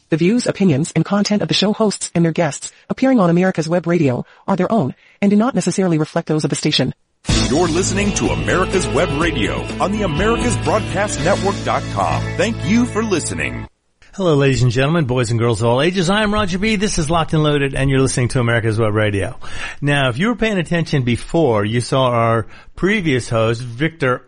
The views, opinions, and content of the show hosts and their guests appearing on America's Web Radio are their own and do not necessarily reflect those of the station. You're listening to America's Web Radio on the AmericasBroadcastNetwork.com. Thank you for listening. Hello, ladies and gentlemen, boys and girls of all ages. I am Roger B. This is Locked and Loaded, and you're listening to America's Web Radio. Now, if you were paying attention before, you saw our previous host, Victor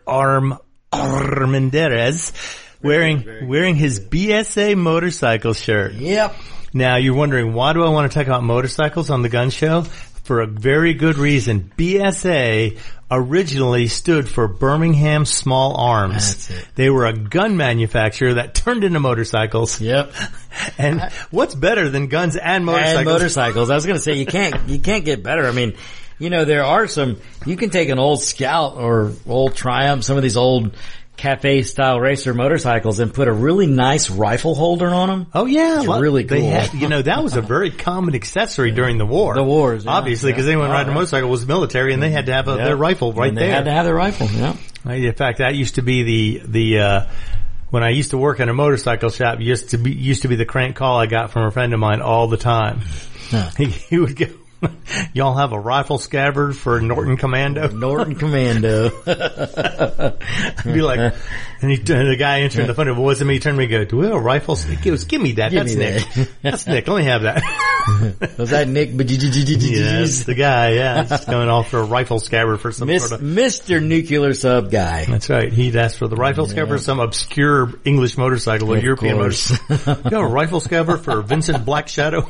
Armendariz, wearing his BSA motorcycle shirt. Yep. Now, you're wondering, why do I want to talk about motorcycles on the gun show? For a very good reason. BSA originally stood for Birmingham Small Arms. That's it. They were a gun manufacturer that turned into motorcycles. Yep. And what's better than guns and motorcycles? And motorcycles. I was going to say, you can't get better. I mean, you know, there are some, you can take an old Scout or old Triumph, some of these old cafe style racer motorcycles and put a really nice rifle holder on them. Oh yeah. It's really cool. They had, you know, that was a very common accessory during the war. The wars. Yeah, obviously, because anyone riding a motorcycle was military and they had to have their rifle right there. They had to have their rifle, yeah. In fact, that used to be the when I used to work in a motorcycle shop, used to be the crank call I got from a friend of mine all the time. Huh. He would go, y'all have a rifle scabbard for Norton Commando? Norton Commando. I'd be like, and the guy answering the phone, wasn't me, he turned to me and go, do we have a rifle? He goes, give me that. That's Nick. That's Nick. Let me have that. Was that Nick? Yes, the guy, yeah. He's going off for a rifle scabbard for some sort of... Mr. Nuclear Sub guy. That's right. He'd asked for the rifle scabbard for some obscure English motorcycle or European motorcycle. You have a rifle scabbard for Vincent Black Shadow?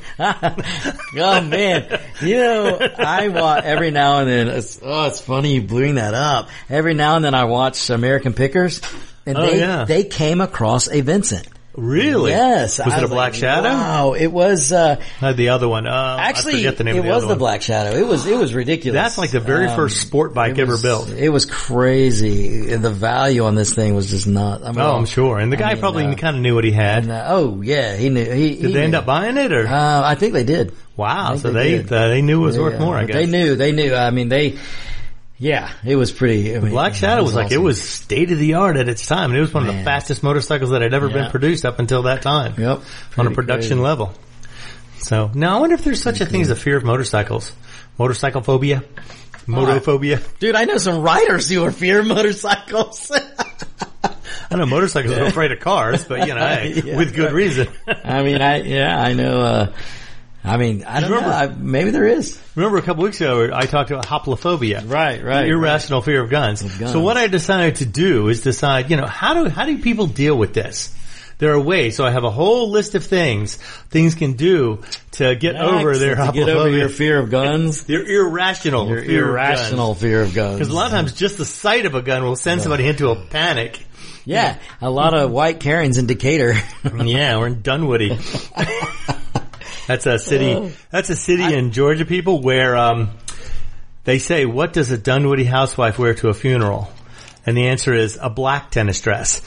Oh man. You know, I watch every now and then. It's funny you bring that up. Every now and then I watch American Pickers, and they came across a Vincent. Really? Yes. Was it a Black Shadow? Wow, it was. The other one. Actually, I forget the name of the was other the one. Black Shadow. It was ridiculous. That's like the very first sport bike ever built. It was crazy. The value on this thing was just not. I mean, I'm sure. And the guy probably kind of knew what he had. He knew. Did they end up buying it, or? I think they did. Wow. So they knew it was worth more, I guess. They knew. I mean, yeah, it was pretty. I mean, Black Shadow was like, awesome. It was state of the art at its time. And it was one of the fastest motorcycles that had ever been produced up until that time. Yep. On a production level. So, now I wonder if there's such a thing as a fear of motorcycles. Motorcycle phobia? Motophobia? Dude, I know some riders who are fear of motorcycles. I know motorcycles are afraid of cars, but you know, hey, with good reason. I mean, I know, I don't know. Maybe there is. Remember a couple weeks ago, I talked about hoplophobia. Right. Irrational fear of guns. So what I decided to do is decide, you know, how do people deal with this? There are ways. So I have a whole list of things can do to get over their hoplophobia. Get over your fear of guns. Their irrational fear of guns. Because a lot of times just the sight of a gun will send somebody into a panic. Yeah. A lot of white Karens in Decatur. Yeah, we're in Dunwoody. That's a city in Georgia, people, where they say, what does a Dunwoody housewife wear to a funeral? And the answer is a black tennis dress.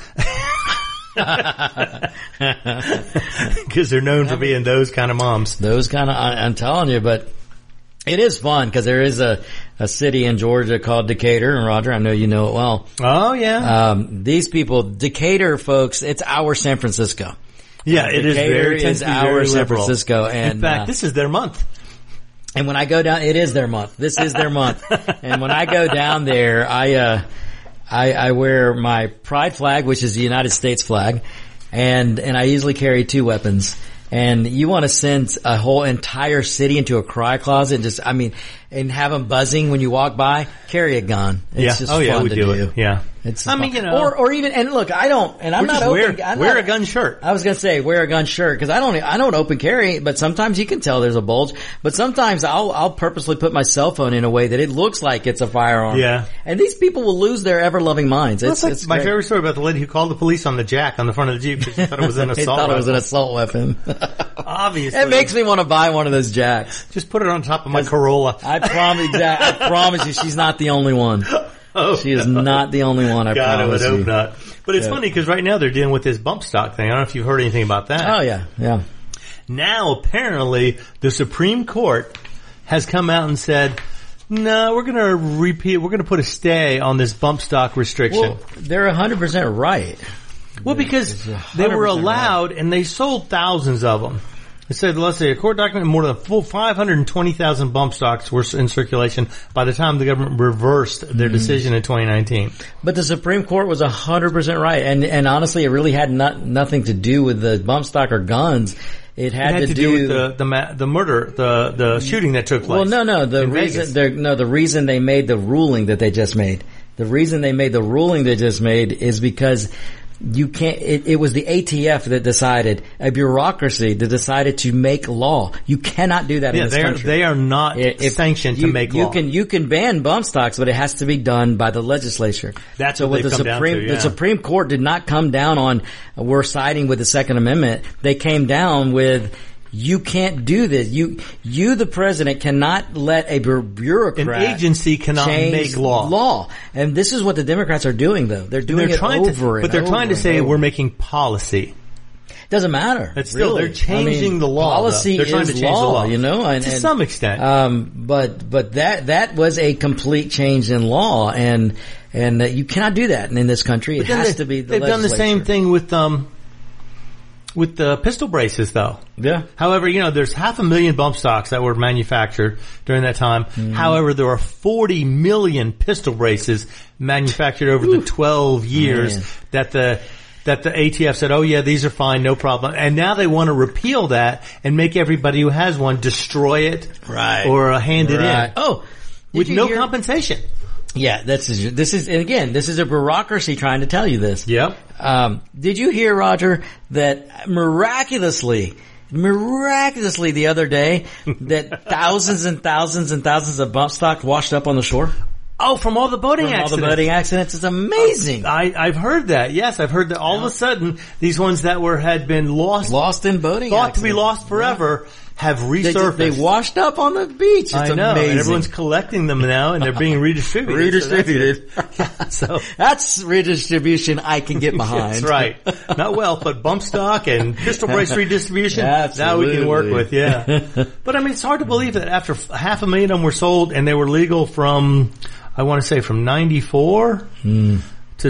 Because they're known for being those kind of moms. I'm telling you, but it is fun because there is a city in Georgia called Decatur, and Roger, I know you know it well. Oh yeah. These people, Decatur folks, it's our San Francisco. Yeah, it is very our San Francisco, and in fact, this is their month. And when I go down, it is their month. This is their month. And when I go down there, I wear my pride flag, which is the United States flag, and I usually carry 2 weapons. And you want to send a whole entire city into a cry closet and have them buzzing when you walk by, carry a gun. It's just fun to do. Yeah. It's I mean, you know. Or even, and look, I don't, and I'm not open. Wear a gun shirt. I was going to say, wear a gun shirt, because I don't open carry, but sometimes you can tell there's a bulge. But sometimes I'll purposely put my cell phone in a way that it looks like it's a firearm. Yeah. And these people will lose their ever-loving minds. It's my favorite story about the lady who called the police on the jack on the front of the Jeep because she thought it was an assault weapon. It was an assault weapon. Obviously. It makes me want to buy one of those jacks. Just put it on top of my Corolla. I promise you she's not the only one. Oh, she is not the only one, I promise you. I would hope not. But it's funny because right now they're dealing with this bump stock thing. I don't know if you've heard anything about that. Oh, yeah. Now, apparently, the Supreme Court has come out and said, no, we're going to put a stay on this bump stock restriction. Well, they're 100% right. Well, because they were allowed, and they sold thousands of them. It said, let's say, a court document, more than 520,000 bump stocks were in circulation by the time the government reversed their decision in 2019. But the Supreme Court was 100% right. And honestly, it really had nothing to do with the bump stock or guns. It had to do with the murder, the shooting that took place. Well, no. The reason they made the ruling that they just made. The reason they made the ruling they just made is because you can't, it was the ATF that decided, a bureaucracy that decided to make law. You cannot do that in this country. They are not sanctioned to make law. You can ban bump stocks, but it has to be done by the legislature. That's what they've come down to, yeah. The Supreme Court did not come down on, we're siding with the Second Amendment. They came down with, you can't do this. You, the president, cannot let a bureaucrat. An agency cannot make law. And this is what the Democrats are doing, though. They're doing it over but they're trying to say we're making policy. Doesn't matter. It's still, they're changing the law. Policy they're trying is to change the law, you know, to some extent. But that was a complete change in law, and you cannot do that in this country. It has to be the legislature. They've done the same thing with the pistol braces, though. Yeah. However, there's 500,000 bump stocks that were manufactured during that time. However, there are 40 million pistol braces manufactured over the 12 years that the ATF said, oh yeah, these are fine, no problem. And now they want to repeal that and make everybody who has one destroy it, right, or hand it in. Oh, with no compensation. Yeah, this is a bureaucracy trying to tell you this. Yep. Did you hear, Roger, that miraculously the other day that thousands and thousands and thousands of bump stocks washed up on the shore? Oh, from all the boating accidents. All the boating accidents. It's amazing. I've heard that. Yes, I've heard that all of a sudden these ones that had been lost in boating thought accidents. To be lost forever have resurfaced. They washed up on the beach. It's I know. Amazing. And everyone's collecting them now and they're being redistributed. So that's redistribution I can get behind. That's right. Not wealth, but bump stock and pistol brace redistribution. Now we can work with, But I mean, it's hard to believe that after 500,000 of them were sold and they were legal from, I want to say from 94 to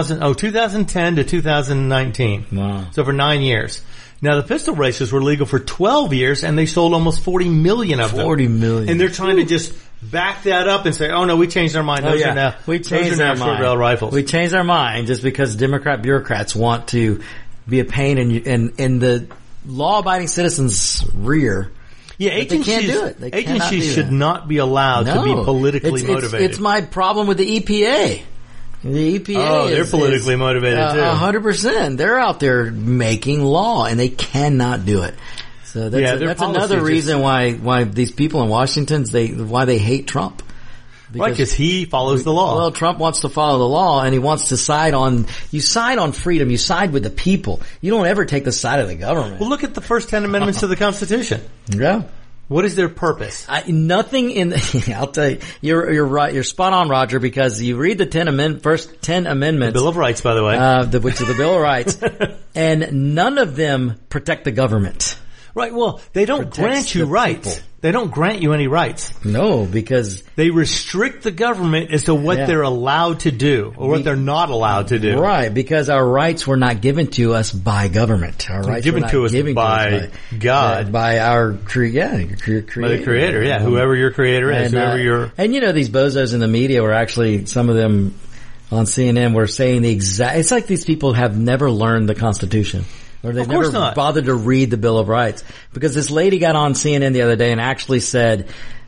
2010 to 2019. Wow. So for 9 years. Now the pistol braces were legal for 12 years and they sold almost 40 million of them. 40 million. And they're trying to just back that up and say, oh no, we changed our mind. Those are now short barrel rifles. We changed our mind just because Democrat bureaucrats want to be a pain in the law-abiding citizens' rear. Yeah, agencies, they can't do it. Agencies should not be allowed to be politically motivated. It's my problem with the EPA. The EPA they're politically motivated too. 100%. They're out there making law and they cannot do it. So that's another reason why these people in Washington, why they hate Trump. Because he follows the law. Well, Trump wants to follow the law and he wants to side on freedom, you side with the people. You don't ever take the side of the government. Well, look at the first 10 amendments to the Constitution. Yeah. What is their purpose? Nothing in I'll tell you, you're right, you're spot on, Roger, because you read the first 10 amendments. The Bill of Rights, by the way. Which is the Bill of Rights. And none of them protect the government. Right, well, they don't grant you rights. People. They don't grant you any rights. No, because they restrict the government as to what they're allowed to do or what they're not alled to do. Right, because our rights were not given to us by government. Our rights were given to us by God. By our creator. By the creator, yeah. Whoever your creator is, And these bozos in the media were actually, some of them on CNN were saying it's like these people have never learned the Constitution. Or they've never bothered to read the Bill of Rights. Because this lady got on CNN the other day and actually said,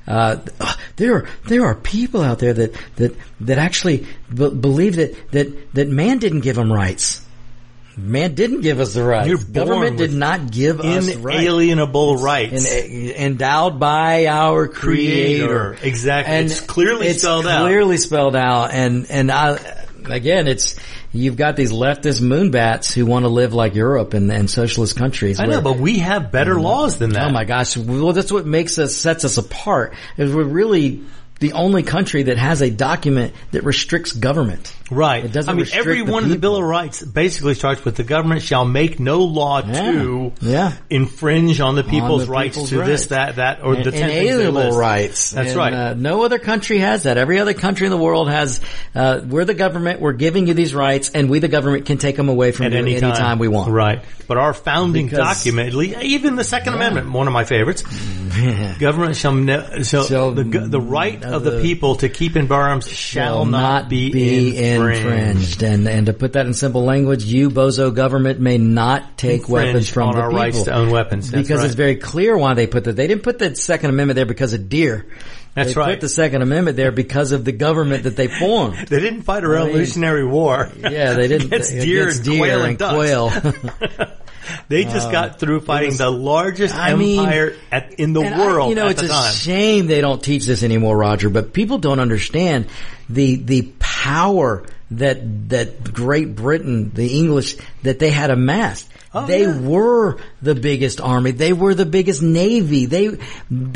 there are people out there that actually believe that man didn't give them rights. Man didn't give us the rights. Government did not give us rights. Inalienable rights. Endowed by our Creator. Exactly. And it's clearly spelled out. It's clearly spelled out. And again, you've got these leftist moonbats who want to live like Europe and socialist countries. I know, but we have better laws than that. Oh my gosh. Well, that's what sets us apart, is we're really the only country that has a document that restricts government. Right. It doesn't I mean, restrict every the one of the people. Bill of Rights basically starts with the government shall make no law to infringe on the people's rights to this, that, or the 10 things they inalienable list. rights. That's right. No other country has that. Every other country in the world has, we're the government, we're giving you these rights, and we the government can take them away from you anytime we want. Right. But our founding document, even the Second Amendment, one of my favorites, government the right of the people to keep and bear arms shall not be infringed. And to put that in simple language, you bozo government may not take weapons from on the our people. rights to own weapons. That's because it's very clear why they put that. They didn't put the Second Amendment there because of deer. That's they put the Second Amendment there because of the government that they formed. They didn't fight a revolutionary war. Yeah, they didn't. against deer and quail. They just got through fighting the largest empire in the world at the time. It's a shame they don't teach this anymore, Roger, but people don't understand the power that Great Britain, the English, that they had amassed. They were the biggest army. They were the biggest navy. They were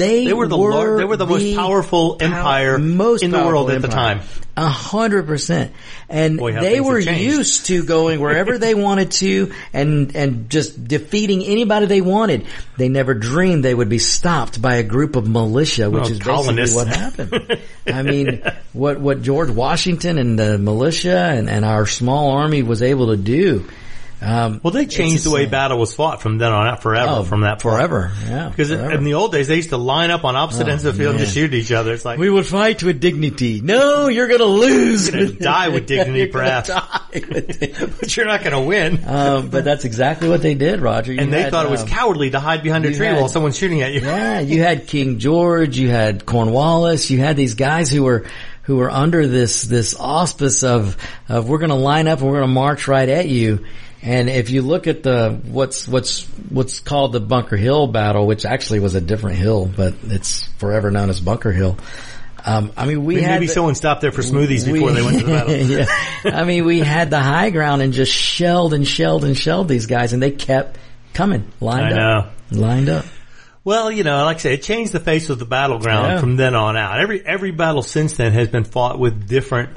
the most powerful empire in the world at the time. 100%. And they were used to going wherever they wanted to and just defeating anybody they wanted. They never dreamed they would be stopped by a group of militia, which is colonists. basically what happened. I mean, what George Washington and the militia and our small army was able to do. Well, they changed the way battle was fought from then on out forever. From that point. Forever, yeah. Because in the old days, they used to line up on opposite ends of the field and just shoot each other. It's like, we would fight with dignity. No, you're going to lose. You're going to die with dignity, perhaps. But you're not going to win. But that's exactly what they did, Roger. And they thought it was cowardly to hide behind a tree while someone's shooting at you. Yeah, you had King George, you had Cornwallis, you had these guys who were under this auspice of we're going to line up and we're going to march right at you. And if you look at what's called the Bunker Hill battle, which actually was a different hill, but it's forever known as Bunker Hill. I mean, maybe someone stopped there for smoothies before they went to the battle. Yeah. I mean, we had the high ground and just shelled these guys, and they kept coming, lined up. Well, like I say, it changed the face of the battleground from then on out. Every battle since then has been fought with different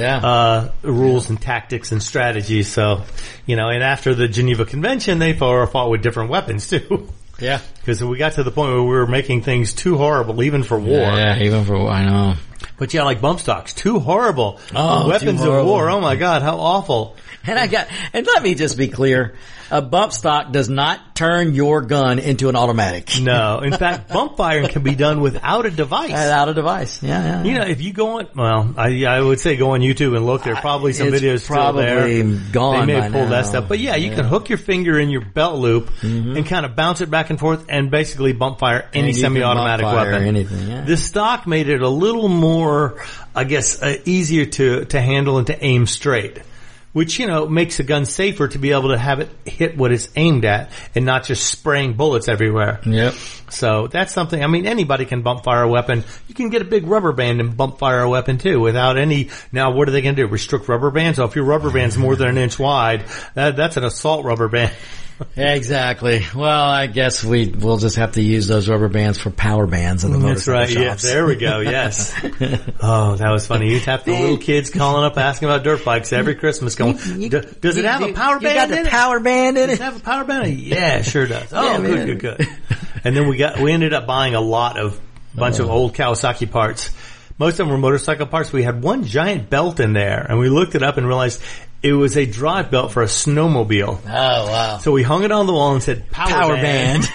rules and tactics and strategies. So, and after the Geneva Convention, they fought with different weapons too. Yeah. Because we got to the point where we were making things too horrible, even for war. Yeah, even for war, I know. But like bump stocks, too horrible. Weapons of war, oh my God, how awful. And let me just be clear. A bump stock does not turn your gun into an automatic. No. In fact, bump firing can be done without a device. Without a device. Yeah. If you go on, I would say go on YouTube and look. There are probably some videos still there. Gone. They may have pulled that stuff. But you can hook your finger in your belt loop and kind of bounce it back and forth and basically bump fire any semi-automatic weapon. Anything, This stock made it a little more, I guess, easier to handle and to aim straight. Which, makes a gun safer to be able to have it hit what it's aimed at and not just spraying bullets everywhere. Yep. So that's something, anybody can bump fire a weapon. You can get a big rubber band and bump fire a weapon too without now what are they going to do? Restrict rubber bands? So if your rubber band's more than an inch wide, that's an assault rubber band. Exactly. Well, I guess we'll just have to use those rubber bands for power bands in the motorcycle shops. Yes, there we go, yes. Oh, that was funny. You'd have the little kids calling up asking about dirt bikes every Christmas going, does it have a power band in it? You got the power band in it? Does it have a power band in it? Yeah, it sure does. Oh, good. And then we ended up buying a bunch of old Kawasaki parts. Most of them were motorcycle parts. We had one giant belt in there, and we looked it up and realized it was a drive belt for a snowmobile. Oh, wow. So we hung it on the wall and said, Power band.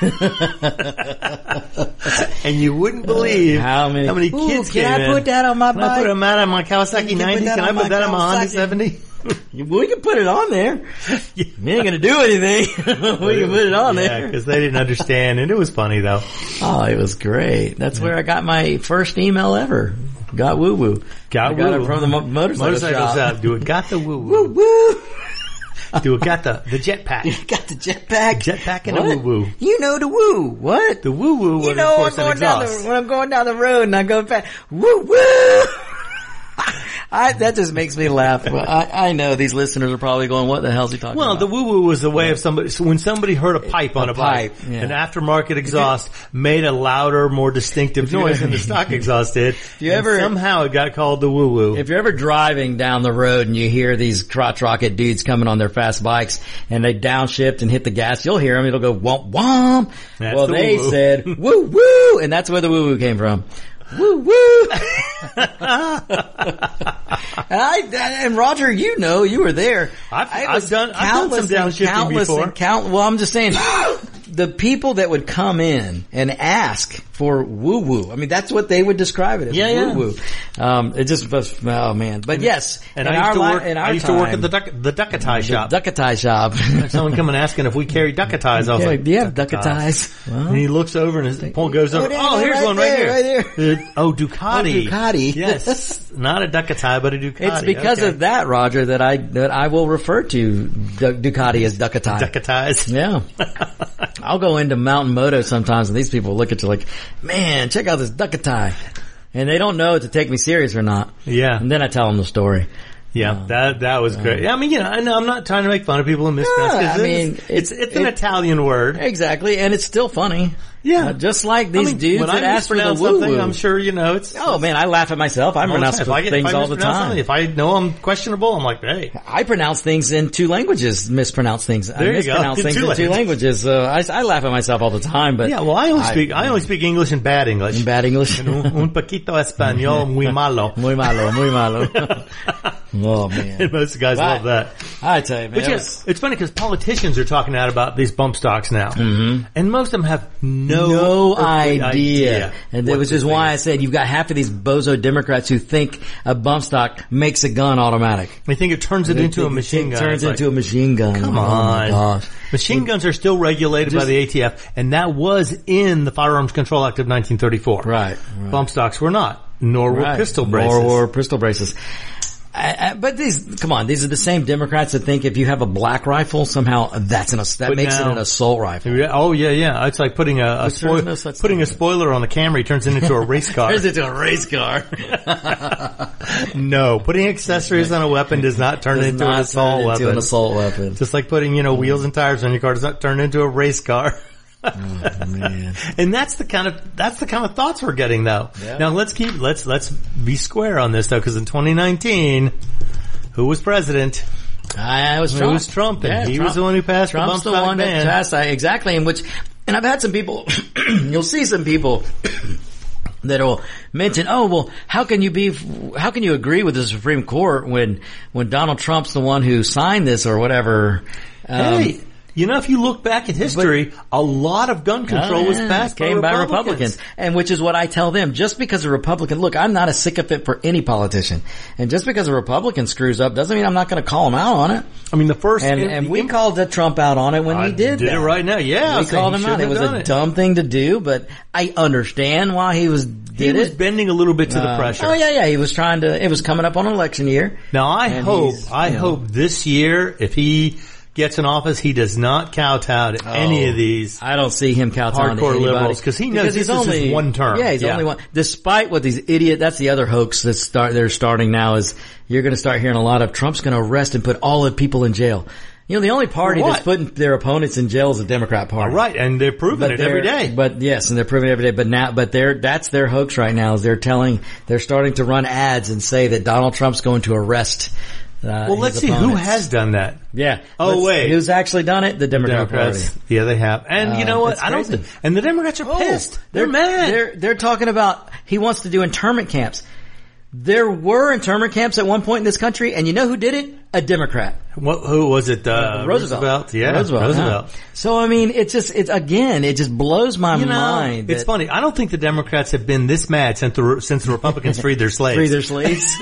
And you wouldn't believe how many kids came in. Can I put that on my bike? Can I put them out on my Kawasaki 90? Can I put that on my Honda 70? We can put it on there. We ain't going to do anything. We can put it on there. Yeah, because they didn't understand, and it was funny, though. Oh, it was great. That's where I got my first email ever. Got woo woo. Got it from the motorcycle shop. Do it got the woo woo. Woo woo. Do it got the jetpack. You got the jetpack. Jetpack and a woo woo. You know the woo. What? The woo woo was, of course, an exhaust. When I'm going down the road and I go back, woo woo. That just makes me laugh. Well, I know these listeners are probably going, what the hell is he talking about? Well, the woo-woo was the way of somebody, so when somebody heard a pipe on a bike, an aftermarket exhaust made a louder, more distinctive noise than the stock exhaust did. Somehow it got called the woo-woo. If you're ever driving down the road and you hear these crotch rocket dudes coming on their fast bikes and they downshift and hit the gas, you'll hear them. It'll go womp womp. Well, they said woo woo, and that's where the woo woo came from. Woo woo. And Roger, you know, you were there. I've done some downshifting before. Well, I'm just saying, the people that would come in and ask for woo woo. I mean, that's what they would describe it as. Woo woo. It just was, oh man. But yes, and I used to work at the Duckatai shop. Duckatai shop. Someone coming asking if we carry Duckatai's. I was like, do you have Duckatai's? Well, and he looks over and his pole goes over. Oh, here's one right here. Ducati. Ducati. Yes. Not a Duckatai, but a Ducati. It's because of that, Roger, that I will refer to Ducati as Duckatai. Duckatai's. Yeah. I'll go into Mountain Moto sometimes and these people look at you like, man, check out this Duckatai. And they don't know to take me serious or not. Yeah. And then I tell them the story. Yeah, that was great. I mean, you know, I know I'm not trying to make fun of people and mispronounce. It's an Italian word. Exactly, and it's still funny. Yeah. Just like these dudes when that ask for the woo-woo. I'm sure, you know, it's... Oh man, I laugh at myself. I pronounce things all the time. If I know I'm questionable, I'm like, hey. I pronounce things in 2 languages, mispronounce things. I mispronounce things in 2 languages. I laugh at myself all the time, but... Yeah, well, I only speak English and bad English. In bad English. Un poquito español, muy malo. Muy malo, muy malo. Oh man. And most guys love that. I tell you, man. But it's funny because politicians are talking out about these bump stocks now. Mm-hmm. And most of them have no idea. And which is why I said you've got half of these bozo Democrats who think a bump stock makes a gun automatic. They think it turns it into a machine gun. It turns into a machine gun. Come on. Gosh. Machine guns are still regulated by the ATF, and that was in the Firearms Control Act of 1934. Right. Bump stocks were not, nor were pistol braces. Nor were pistol braces. But these are the same Democrats that think if you have a black rifle, somehow that makes it an assault rifle. Oh yeah. It's like putting a spoiler on the Camry turns it into a race car. Turns into a race car. No, putting accessories on a weapon does not turn it into an assault weapon. Just like putting, wheels and tires on your car does not turn into a race car. Oh man. And that's the kind of thoughts we're getting though. Yeah. Now let's be square on this though, because in 2019, who was president? It was Trump. It was Trump, and he was the one who passed the bump stock ban. Exactly, and I've had some people, you'll see some people that will mention, oh well, how can you agree with the Supreme Court when Donald Trump's the one who signed this or whatever? Hey. If you look back at history, a lot of gun control was passed by Republicans. And which is what I tell them. Just because a Republican, look, I'm not a sycophant for any politician. And just because a Republican screws up doesn't mean I'm not going to call him out on it. I mean, we called Trump out on it when he did that. Did it right now, yeah. We called him out. It was a dumb thing to do, but I understand why he was bending a little bit to the pressure. Oh yeah. He was it was coming up on an election year. Now I hope this year, if he gets in office, he does not kowtow to any of these. I don't see him kowtowing to anybody. Liberals, because he knows this is his one term. Yeah, he's only one. Despite what these idiots, that's the other hoax they're starting now is you're going to start hearing a lot of Trump's going to arrest and put all the people in jail. The only party that's putting their opponents in jail is the Democrat Party. All right, and they're proving it every day. But yes, and they're proving it every day. That's their hoax right now is they're starting to run ads and say that Donald Trump's going to arrest let's see who has done that. Yeah. Wait. Who's actually done it? The Democrats. Party. Yeah, they have. And you know what? And the Democrats are pissed. They're mad. They're talking about he wants to do internment camps. There were internment camps at one point in this country, and you know who did it? A Democrat. Who was it? Roosevelt. Yeah, Roosevelt. Yeah. So I mean, it just blows my mind. It's funny. I don't think the Democrats have been this mad since the Republicans freed their slaves.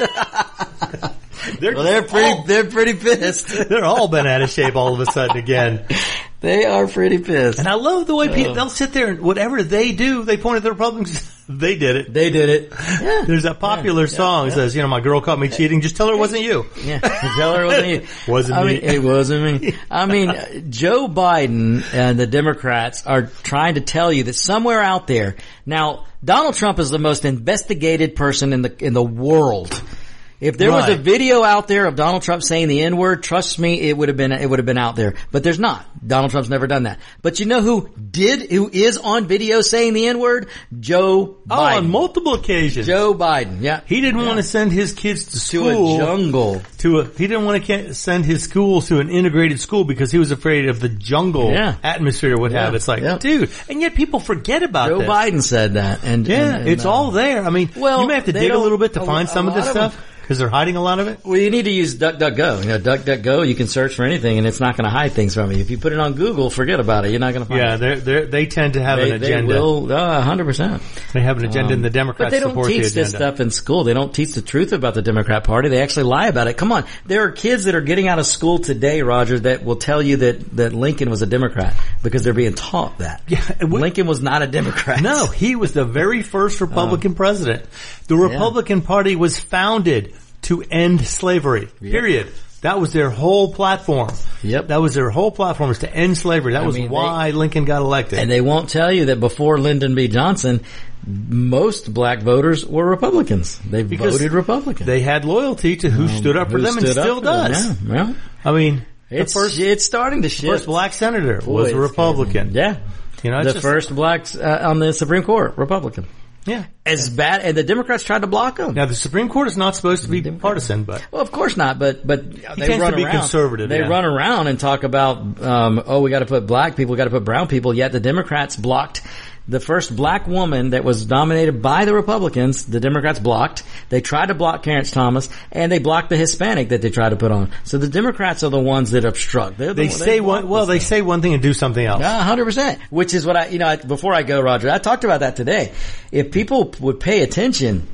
They're pretty pissed. They're all been out of shape all of a sudden again. They are pretty pissed. And I love the way people, they'll sit there and whatever they do, they point at the Republicans. They did it. Yeah. There's that popular song that says, my girl caught me cheating. Just tell her it wasn't you. Yeah. Tell her it wasn't you. Wasn't me. It wasn't me. I mean, Joe Biden and the Democrats are trying to tell you that somewhere out there, now, Donald Trump is the most investigated person in the world. If there was a Right. video out there of Donald Trump saying the N-word, trust me, it would have been out there. But there's not. Donald Trump's never done that. But you know who is on video saying the N-word? Joe Biden. Oh, on multiple occasions. Joe Biden, yeah. He didn't want to send his kids to school. To a jungle. He didn't want to send his schools to an integrated school because he was afraid of the jungle atmosphere it would have. It's like, dude, and yet people forget about Joe this. Biden said that. And it's all there. I mean, well, you may have to dig a little bit to find some of this stuff. Because they're hiding a lot of it? Well, you need to use DuckDuckGo. You know, DuckDuckGo, you can search for anything and it's not going to hide things from you. If you put it on Google, forget about it. You're not going to find it. Yeah, they tend to have an agenda. They will, 100%. They have an agenda and the Democrats but they don't support the teach agenda. this stuff in school. They don't teach the truth about the Democrat Party. They actually lie about it. Come on. There are kids that are getting out of school today, Roger, that will tell you that Lincoln was a Democrat because they're being taught that. Yeah, Lincoln was not a Democrat. No, he was the very first Republican president. The Republican Party was founded to end slavery. Period. That was their whole platform. Yep. That was their whole platform, was to end slavery. That was why Lincoln got elected. And they won't tell you that before Lyndon B. Johnson, most black voters were Republicans. They voted Republican. They had loyalty to who stood up for them and still does. Yeah. I mean, it's starting to shift. The first black senator was a Republican. Yeah. You know, the first blacks on the Supreme Court, Republican. Yeah. As bad, and the Democrats tried to block them. Now the Supreme Court is not supposed to be partisan, but. Well, of course not, but they tends run to be around. Conservative. They run around and talk about, we gotta put black people, gotta put brown people, yet the Democrats blocked the first black woman that was nominated by the Republicans. The Democrats blocked. They tried to block Clarence Thomas, and they blocked the Hispanic that they tried to put on. So the Democrats are the ones that obstruct. They say one thing and do something else. 100%. Which is what before I go, Roger, I talked about that today. If people would pay attention,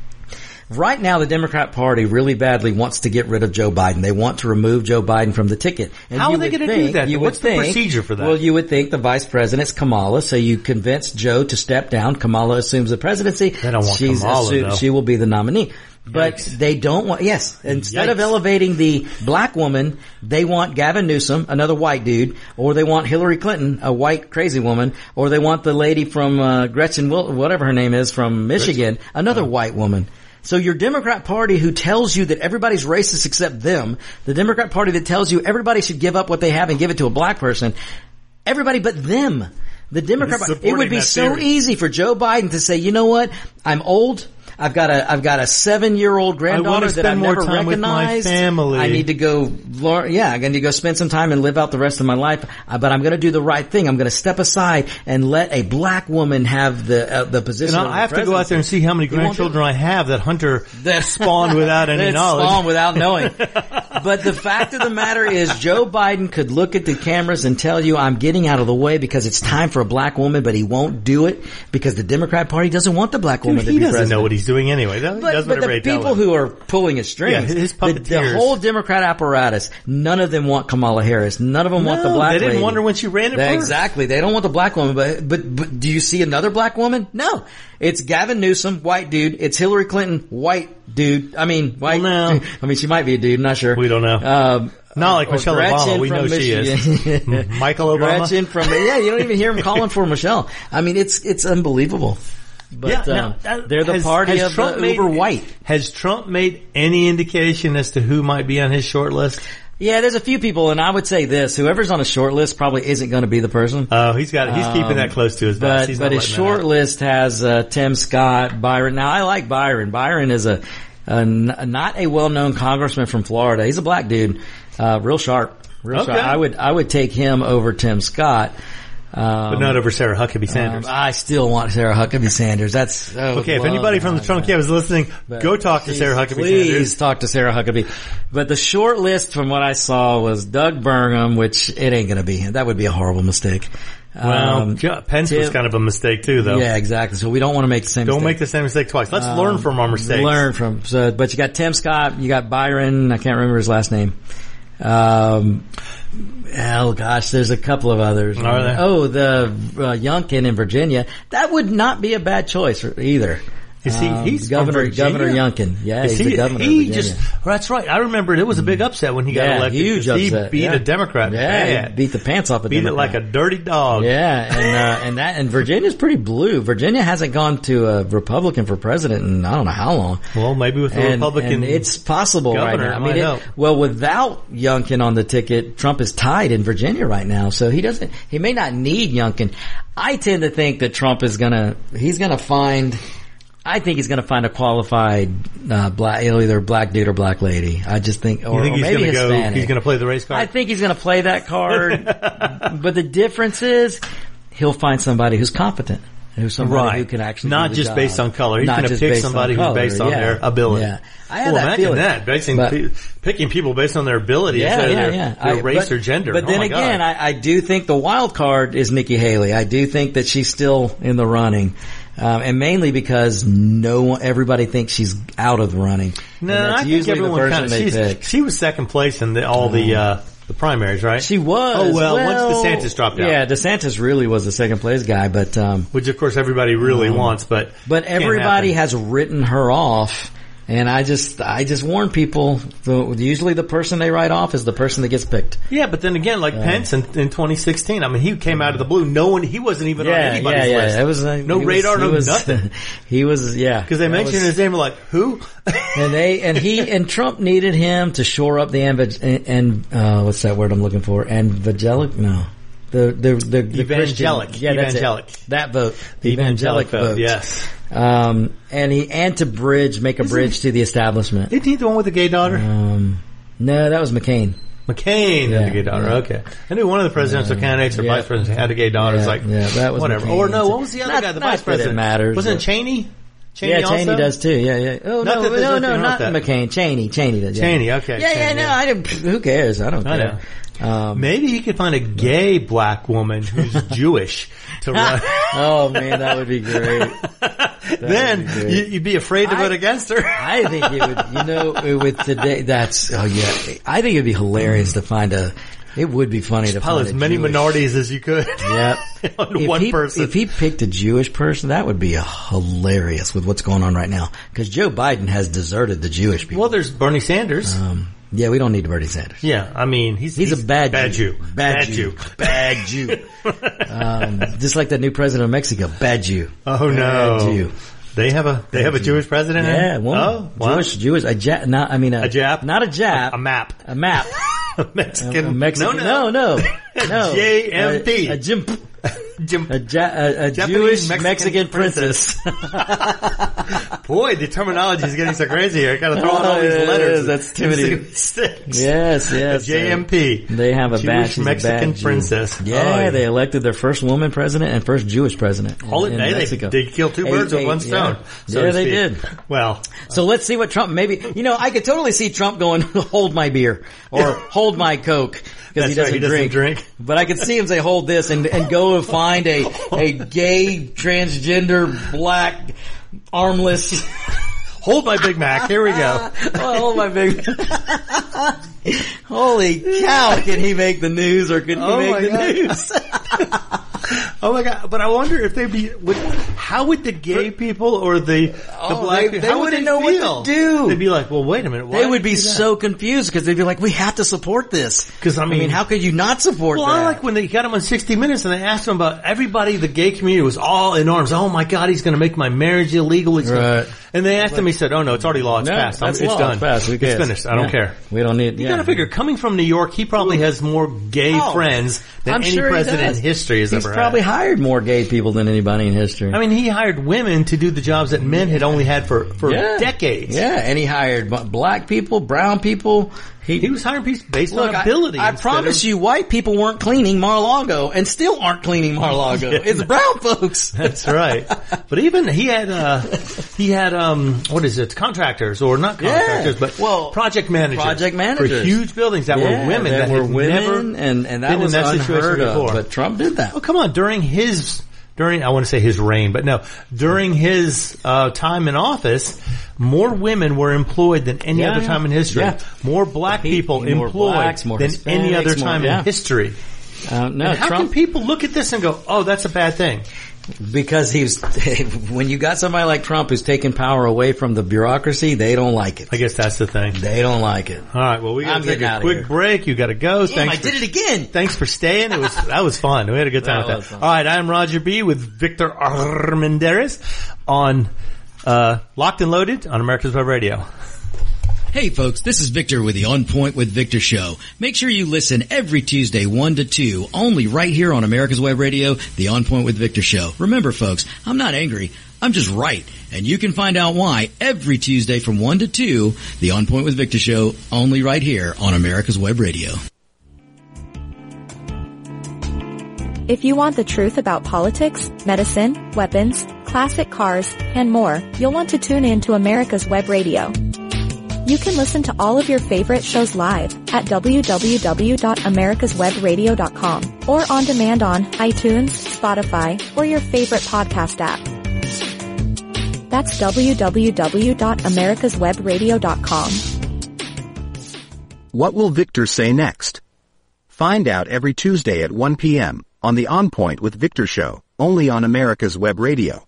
right now the Democrat Party really badly wants to get rid of Joe Biden. They want to remove Joe Biden from the ticket. And how are they going to do that? What's the procedure for that? Well, you would think the vice president's Kamala, so you convince Joe to step down. Kamala assumes the presidency. They don't want Kamala, though. She will be the nominee. But they don't want, instead of elevating the black woman, they want Gavin Newsom, another white dude, or they want Hillary Clinton, a white crazy woman, or they want the lady from, Gretchen, whatever her name is, from Michigan, another white woman. So your Democrat Party who tells you that everybody's racist except them, the Democrat Party that tells you everybody should give up what they have and give it to a black person, everybody but them. The Democrat Party, it would be so easy for Joe Biden to say, you know what, I'm old. I've got a 7-year-old granddaughter that I've never recognized. With my family. I need to go, I'm going to go spend some time and live out the rest of my life. But I'm going to do the right thing. I'm going to step aside and let a black woman have the position. And I have to go out there and see how many grandchildren I have that Hunter spawned without any knowledge. Spawned without knowing. But the fact of the matter is, Joe Biden could look at the cameras and tell you, I'm getting out of the way because it's time for a black woman, but he won't do it because the Democrat Party doesn't want the black woman to be president. He doesn't know what he's doing anyway. But the people who are pulling his strings, the whole Democrat apparatus, none of them want Kamala Harris. None of them want the black lady. They didn't wonder when she ran it first. Exactly. They don't want the black woman. But do you see another black woman? No. It's Gavin Newsom, white dude. It's Hillary Clinton, white dude. I mean, white. Well, no. I mean, she might be a dude. I'm not sure. We don't know. Not like Michelle Obama. We know Michigan. She is. Michael Obama. Gretchen you don't even hear him calling for Michelle. I mean, it's unbelievable. But they're the party of the uber white. Has Trump made any indication as to who might be on his short list? Yeah, there's a few people, and I would say this: whoever's on a short list probably isn't going to be be the person. Oh, he's keeping that close to his vest. But his short list has Tim Scott, Byron. Now I like Byron. Byron is not a well-known congressman from Florida. He's a black dude, real sharp, sharp. I would take him over Tim Scott. But not over Sarah Huckabee Sanders. I still want Sarah Huckabee Sanders. Okay, if anybody from the Trump camp is listening, go talk to Sarah Huckabee Sanders. Please talk to Sarah Huckabee. But the short list from what I saw was Doug Burgum, which it ain't gonna be him. That would be a horrible mistake. Well, Pence was kind of a mistake too, though. Yeah, exactly. So we don't want to make the same mistake. Don't make the same mistake twice. Let's learn from our mistakes. But you got Tim Scott, you got Byron, I can't remember his last name. Oh gosh, there's a couple of others. Are there? Oh, the Youngkin in Virginia. That would not be a bad choice either. He's Governor Youngkin. Yeah, he's the governor of Virginia. That's right. I remember it was a big upset when he got elected. Huge upset. He beat a Democrat. Yeah, he beat the pants off a Democrat. Beat it like a dirty dog. Yeah, and Virginia's pretty blue. Virginia hasn't gone to a Republican for president in I don't know how long. Well, maybe with the Republican, and it's possible governor, right now. Without Youngkin on the ticket, Trump is tied in Virginia right now, so he may not need Youngkin. I tend to think that Trump is he's gonna find a qualified, either black dude or black lady. I just think, or maybe Hispanic. He's gonna play the race card? I think he's gonna play that card. But the difference is, he'll find somebody who's competent. Who's somebody who can actually not do the just job. based on color. He's going to pick somebody who's based on their ability. Yeah. I have that feeling. Picking people based on their ability instead of their race or gender. But then again, I do think the wild card is Nikki Haley. I do think that she's still in the running. And mainly because everybody thinks she's out of the running. No, I think everyone she was second place in all the primaries, right? She was. Once DeSantis dropped out. Yeah, DeSantis really was the second place guy, but which of course everybody really wants, but everybody has written her off. And I just warn people, usually the person they write off is the person that gets picked. Yeah, but then again, like Pence in 2016, I mean, he came out of the blue. He wasn't even on anybody's list. It was, nothing. He was, Because they mentioned his name, like, who? And Trump needed him to shore up the what's that word I'm looking for? Evangelic? No. The evangelic. Christian, evangelic. That vote. The evangelic vote. Yes. And to make a bridge to the establishment. Isn't he the one with the gay daughter? No, that was McCain. McCain had a gay daughter. Yeah. Okay. I knew one of the presidential candidates or vice presidents had a gay daughter. It's like, that was whatever. McCain. Or no, what was the other guy? The vice president. Matters. Wasn't it Cheney? Cheney does too. Yeah. Oh, not McCain. Cheney does. Yeah. Cheney, okay. Yeah. Who cares? I don't care. Maybe he could find a gay black woman who's Jewish to run. Oh man, that would be great. Then you'd be afraid to vote against her. I think it would, with today, I think it'd be hilarious to find it would be funny to find as many minorities as you could. Yep. On one person. If he picked a Jewish person, that would be hilarious with what's going on right now. Because Joe Biden has deserted the Jewish people. Well, there's Bernie Sanders. Yeah, we don't need Bernie Sanders. Yeah, I mean, he's a bad Jew. Bad Jew. Just like that new president of Mexico, bad Jew. Oh no. Bad Jew. They have a Jewish president? Yeah, well, Jewish, a Jap, not a Jap. Not a Jap. A map. A map. A Mexican. No. JMP. A Jewish Mexican princess. Boy, the terminology is getting so crazy here. Gotta throw out all these letters. That's too many. Yes. JMP. They have a Jewish Mexican princess. Yeah, they elected their first woman president and first Jewish president in Mexico. They killed two birds with one stone. Yeah, they did. Well. So let's see what Trump, I could totally see Trump going, hold my beer or hold my Coke. Because he doesn't drink. But I could see him say, hold this and go and find a gay, transgender, black, armless. Hold my Big Mac. Here we go. Hold my Big Mac. Holy cow, can he make the news or could he make the news? Oh my God. But I wonder if how would the gay people or the black people, they wouldn't know what to do. They'd be like, well, wait a minute. They would be so confused because they'd be like, we have to support this. Because I mean, how could you not support that? Well, I like when they got him on 60 Minutes and they asked him about everybody, the gay community was all in arms. Oh my God, he's going to make my marriage illegal. Right. And they asked him, he said, oh no, it's already law. It's passed. It's done. It's passed. It's finished. I don't care. We don't need, You gotta figure, coming from New York, he probably has more gay friends than any president in history has ever had. He's probably hired more gay people than anybody in history. I mean, he hired women to do the jobs that men had only had for decades. Yeah, and he hired black people, brown people. He was hiring people based on ability. I promise you, white people weren't cleaning Mar-a-Lago and still aren't cleaning Mar-a-Lago. It's brown folks. That's right. But even he had what is it? Contractors or not contractors, but project managers for huge buildings that were women that were never and that was unheard of. Before. But Trump did that. Well, come on, during I want to say his reign, but no, during his time in office, more women were employed than any other time in history. Yeah. More black people employed than any other time in history. No, how can people look at this and go, oh, that's a bad thing? Because when you got somebody like Trump who's taking power away from the bureaucracy, they don't like it. I guess that's the thing. They don't like it. All right. Well, we got to take a quick break. You got to go. Damn, I did it again. Thanks for staying. That was fun. We had a good time with that. All right. I'm Roger B. with Victor Armendariz on Locked and Loaded on America's Web Radio. Hey folks, this is Victor with the On Point with Victor show. Make sure you listen every Tuesday 1 to 2, only right here on America's Web Radio, the On Point with Victor show. Remember folks, I'm not angry, I'm just right. And you can find out why every Tuesday from 1 to 2, the On Point with Victor show, only right here on America's Web Radio. If you want the truth about politics, medicine, weapons, classic cars, and more, you'll want to tune in to America's Web Radio. You can listen to all of your favorite shows live at www.americaswebradio.com or on demand on iTunes, Spotify, or your favorite podcast app. That's www.americaswebradio.com. What will Victor say next? Find out every Tuesday at 1 p.m. on the On Point with Victor show, only on America's Web Radio.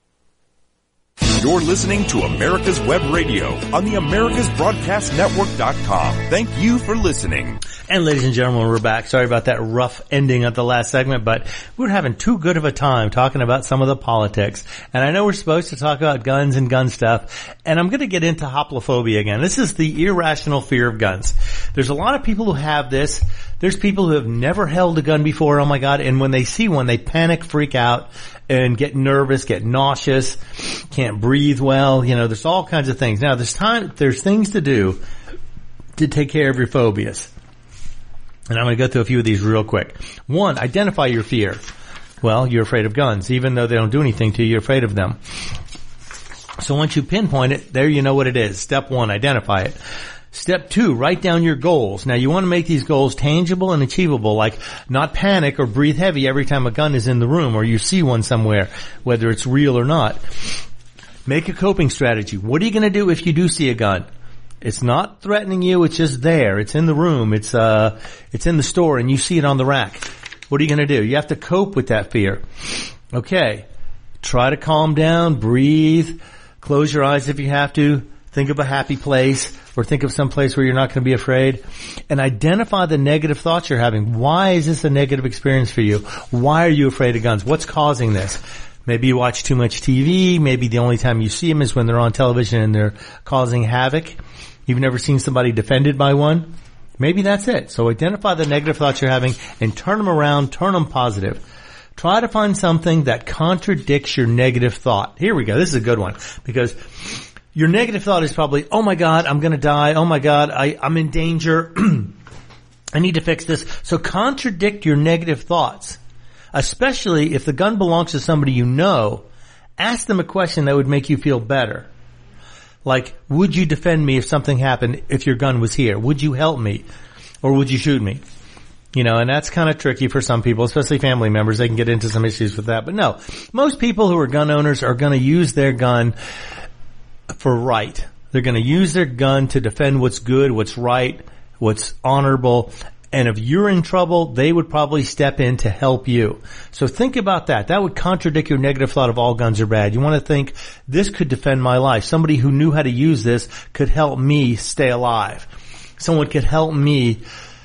You're listening to America's Web Radio on the AmericasBroadcastNetwork.com. Thank you for listening. And ladies and gentlemen, we're back. Sorry about that rough ending of the last segment, but we're having too good of a time talking about some of the politics. And I know we're supposed to talk about guns and gun stuff, and I'm going to get into hoplophobia again. This is the irrational fear of guns. There's a lot of people who have this. There's people who have never held a gun before, oh my God, and when they see one, they panic, freak out, and get nervous, get nauseous, can't breathe well. You know, there's all kinds of things. Now, there's things to do to take care of your phobias. And I'm going to go through a few of these real quick. One, identify your fear. Well, you're afraid of guns. Even though they don't do anything to you, you're afraid of them. So once you pinpoint it, there you know what it is. Step one, identify it. Step two, write down your goals. Now you want to make these goals tangible and achievable, like not panic or breathe heavy every time a gun is in the room or you see one somewhere, whether it's real or not. Make a coping strategy. What are you going to do if you do see a gun? It's not threatening you, it's just there. It's in the room, it's in the store and you see it on the rack. What are you going to do? You have to cope with that fear. Okay. Try to calm down, breathe, close your eyes if you have to. Think of a happy place or think of some place where you're not going to be afraid and identify the negative thoughts you're having. Why is this a negative experience for you? Why are you afraid of guns? What's causing this? Maybe you watch too much TV. Maybe the only time you see them is when they're on television and they're causing havoc. You've never seen somebody defended by one. Maybe that's it. So identify the negative thoughts you're having and turn them around, turn them positive. Try to find something that contradicts your negative thought. Here we go. This is a good one because your negative thought is probably, oh my God, I'm going to die. Oh my God, I'm in danger. I need to fix this. So contradict your negative thoughts, especially if the gun belongs to somebody you know. Ask them a question that would make you feel better. Like, would you defend me if something happened if your gun was here? Would you help me? Or would you shoot me? You know, and that's kind of tricky for some people, especially family members. They can get into some issues with that. But no, most people who are gun owners are going to use their gun for right. They're going to use their gun to defend what's good, what's right, what's honorable. And if you're in trouble, they would probably step in to help you. So think about that. That would contradict your negative thought of all guns are bad. You want to think, this could defend my life. Somebody who knew how to use this could help me stay alive. Someone could help me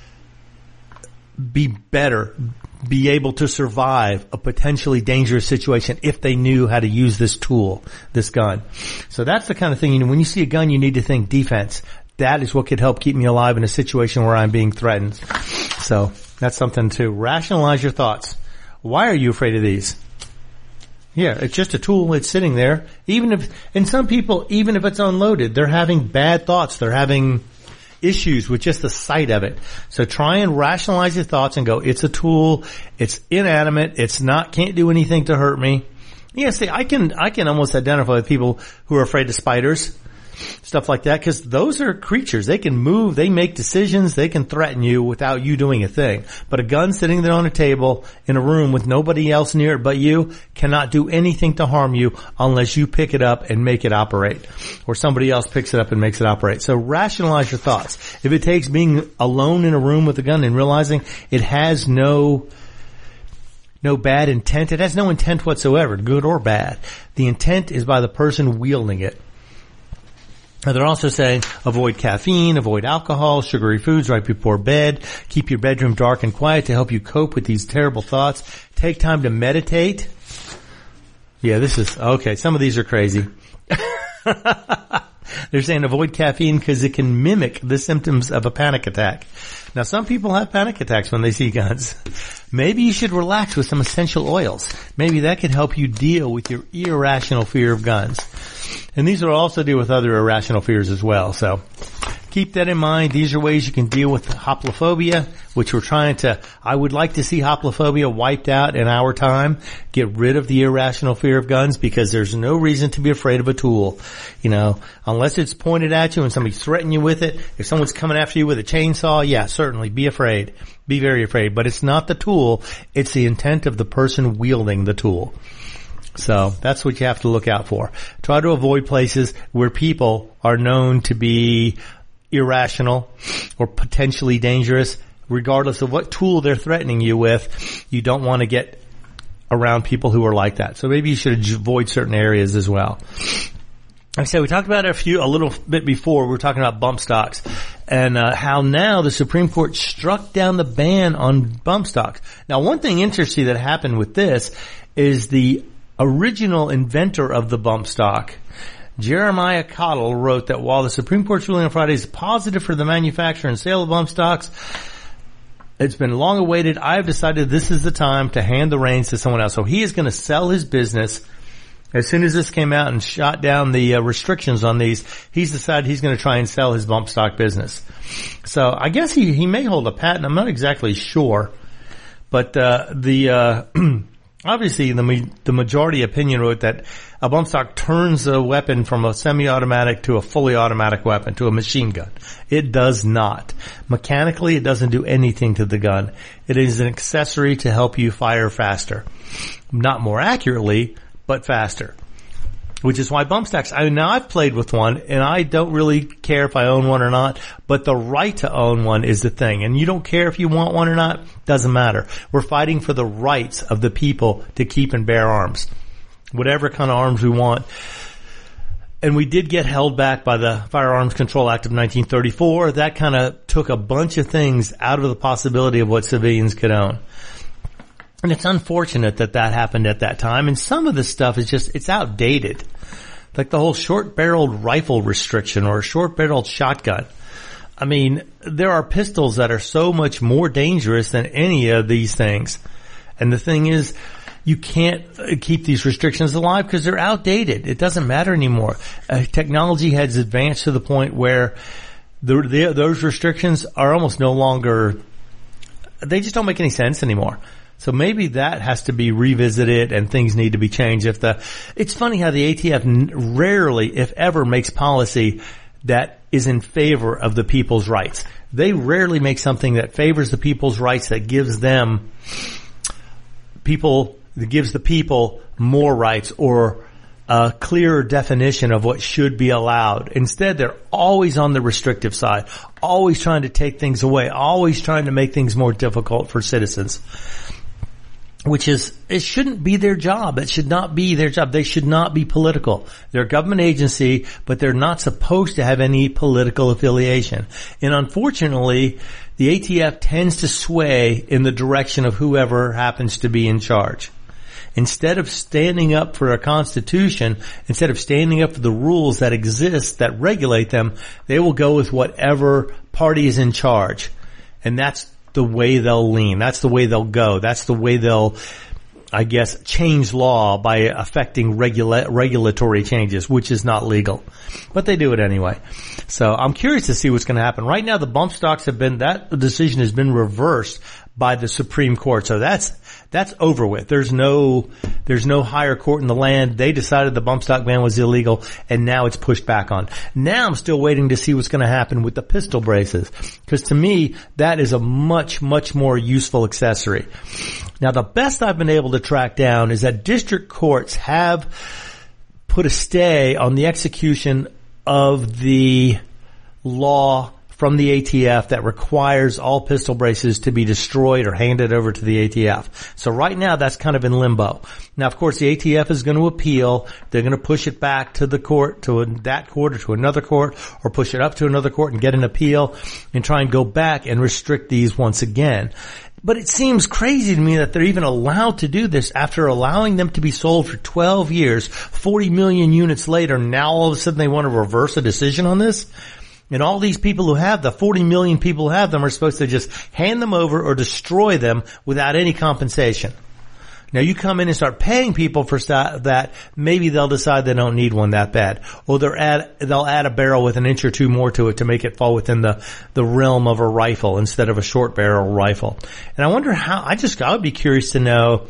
be better, be able to survive a potentially dangerous situation if they knew how to use this tool, this gun. So that's the kind of thing, when you see a gun, you need to think defense. That is what could help keep me alive in a situation where I'm being threatened. So that's something to rationalize your thoughts. Why are you afraid of these? Yeah, it's just a tool. It's sitting there. And some people, even if it's unloaded, they're having bad thoughts. They're having issues with just the sight of it. So try and rationalize your thoughts and go, it's a tool. It's inanimate. Can't do anything to hurt me. Yeah, see, I can almost identify with people who are afraid of spiders. Stuff like that, because those are creatures. They can move, they make decisions, they can threaten you without you doing a thing. But a gun sitting there on a table in a room with nobody else near it but you cannot do anything to harm you unless you pick it up and make it operate. Or somebody else picks it up and makes it operate. So rationalize your thoughts. If it takes being alone in a room with a gun and realizing it has no no bad intent. It has no intent whatsoever, good or bad. The intent is by the person wielding it. Now they're also saying avoid caffeine, avoid alcohol, sugary foods right before bed, keep your bedroom dark and quiet to help you cope with these terrible thoughts. Take time to meditate. Yeah, this is, okay, some of these are crazy. They're saying avoid caffeine because it can mimic the symptoms of a panic attack. Now, some people have panic attacks when they see guns. Maybe you should relax with some essential oils. Maybe that could help you deal with your irrational fear of guns. And these will also deal with other irrational fears as well. So keep that in mind. These are ways you can deal with hoplophobia, which I would like to see hoplophobia wiped out in our time. Get rid of the irrational fear of guns because there's no reason to be afraid of a tool. You know, unless it's pointed at you and somebody's threatening you with it. If someone's coming after you with a chainsaw, yeah, certainly be afraid. Be very afraid. But it's not the tool. It's the intent of the person wielding the tool. So that's what you have to look out for. Try to avoid places where people are known to be irrational or potentially dangerous. Regardless of what tool they're threatening you with, you don't want to get around people who are like that. So maybe you should avoid certain areas as well. Like I said, we talked about it a little bit before. We were talking about bump stocks and how now the Supreme Court struck down the ban on bump stocks. Now, one thing interesting that happened with this is the original inventor of the bump stock, Jeremiah Cottle, wrote that while the Supreme Court's ruling on Friday is positive for the manufacture and sale of bump stocks, it's been long awaited. I have decided this is the time to hand the reins to someone else. So he is going to sell his business. As soon as this came out and shot down the restrictions on these, he's decided he's going to try and sell his bump stock business. So I guess he may hold a patent. I'm not exactly sure. But obviously, the majority opinion wrote that a bump stock turns a weapon from a semi-automatic to a fully automatic weapon, to a machine gun. It does not. Mechanically, it doesn't do anything to the gun. It is an accessory to help you fire faster. Not more accurately, but faster. Which is why bump stocks, now I've played with one, and I don't really care if I own one or not, but the right to own one is the thing. And you don't care if you want one or not, doesn't matter. We're fighting for the rights of the people to keep and bear arms. Whatever kind of arms we want. And we did get held back by the Firearms Control Act of 1934. That kind of took a bunch of things out of the possibility of what civilians could own. And it's unfortunate that happened at that time. And some of the stuff is it's outdated. Like the whole short-barreled rifle restriction or a short-barreled shotgun. I mean, there are pistols that are so much more dangerous than any of these things. And the thing is, you can't keep these restrictions alive because they're outdated. It doesn't matter anymore. Technology has advanced to the point where those restrictions are almost no longer, they just don't make any sense anymore. So maybe that has to be revisited and things need to be changed. It's funny how the ATF rarely, if ever, makes policy that is in favor of the people's rights. They rarely make something that favors the people's rights, that gives the people more rights or a clearer definition of what should be allowed. Instead, they're always on the restrictive side, always trying to take things away, always trying to make things more difficult for citizens. It shouldn't be their job. It should not be their job. They should not be political. They're a government agency, but they're not supposed to have any political affiliation. And unfortunately, the ATF tends to sway in the direction of whoever happens to be in charge. Instead of standing up for a constitution, instead of standing up for the rules that exist that regulate them, they will go with whatever party is in charge. And that's the way they'll lean. That's the way they'll go. That's the way they'll, I guess, change law by affecting regulatory changes, which is not legal. But they do it anyway. So I'm curious to see what's going to happen. Right now, the bump stocks that decision has been reversed by the Supreme Court. So that's over with. There's no higher court in the land. They decided the bump stock ban was illegal, and now it's pushed back on. Now I'm still waiting to see what's going to happen with the pistol braces, because to me, that is a much, much more useful accessory. Now, the best I've been able to track down is that district courts have put a stay on the execution of the law from the ATF that requires all pistol braces to be destroyed or handed over to the ATF. So right now that's kind of in limbo. Now, of course, the ATF is going to appeal. They're going to push it back to the court, to that court or to another court, or push it up to another court and get an appeal and try and go back and restrict these once again. But it seems crazy to me that they're even allowed to do this after allowing them to be sold for 12 years, 40 million units later. Now all of a sudden they want to reverse a decision on this? And all these people who have the 40 million people who have them are supposed to just hand them over or destroy them without any compensation. Now you come in and start paying people for that, maybe they'll decide they don't need one that bad. Or they'll add a barrel with an inch or two more to it to make it fall within the realm of a rifle instead of a short barrel rifle. And I wonder I would be curious to know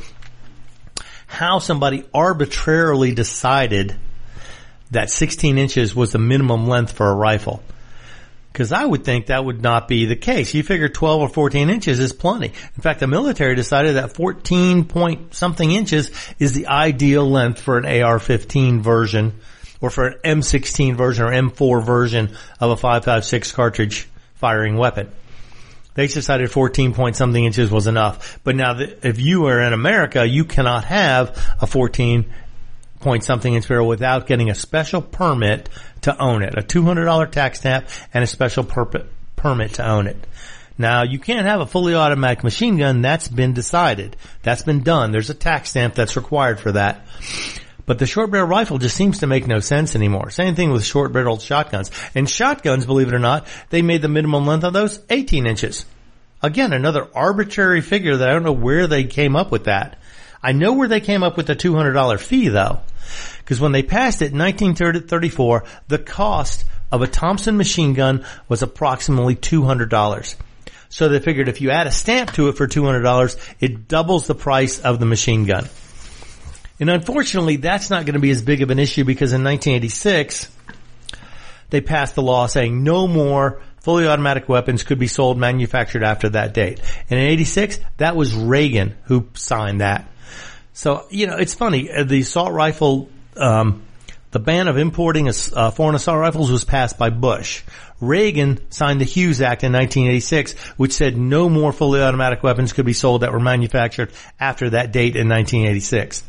how somebody arbitrarily decided that 16 inches was the minimum length for a rifle. Because I would think that would not be the case. You figure 12 or 14 inches is plenty. In fact, the military decided that 14 point something inches is the ideal length for an AR-15 version, or for an M16 version or M4 version of a 5.56 cartridge firing weapon. They decided 14 point something inches was enough. But now, if you are in America, you cannot have a 14 point something inch barrel without getting a special permit to own it, a $200 tax stamp and a special permit to own it. Now, you can't have a fully automatic machine gun. That's been decided. That's been done. There's a tax stamp that's required for that. But the short barrel rifle just seems to make no sense anymore. Same thing with short barreled shotguns. And shotguns, believe it or not, they made the minimum length of those 18 inches. Again, another arbitrary figure that I don't know where they came up with that. I know where they came up with the $200 fee though. Because when they passed it in 1934, the cost of a Thompson machine gun was approximately $200. So they figured if you add a stamp to it for $200, it doubles the price of the machine gun. And unfortunately, that's not going to be as big of an issue because in 1986, they passed the law saying no more fully automatic weapons could be sold manufactured after that date. And in 86, that was Reagan who signed that. So, it's funny. The assault rifle, the ban of importing foreign assault rifles was passed by Bush. Reagan signed the Hughes Act in 1986, which said no more fully automatic weapons could be sold that were manufactured after that date in 1986.